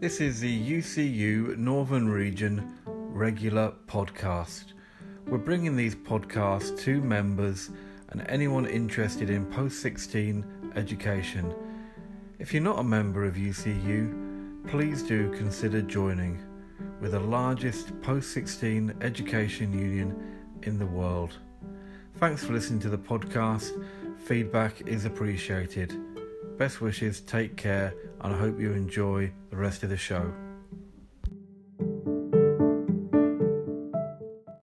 This is the UCU Northern Region regular podcast. We're bringing these podcasts to members and anyone interested in post-16 education. If you're not a member of UCU, please do consider joining. We're the largest post-16 education union in the world. Thanks for listening to the podcast. Feedback is appreciated. Best wishes, take care, and I hope you enjoy the rest of the show.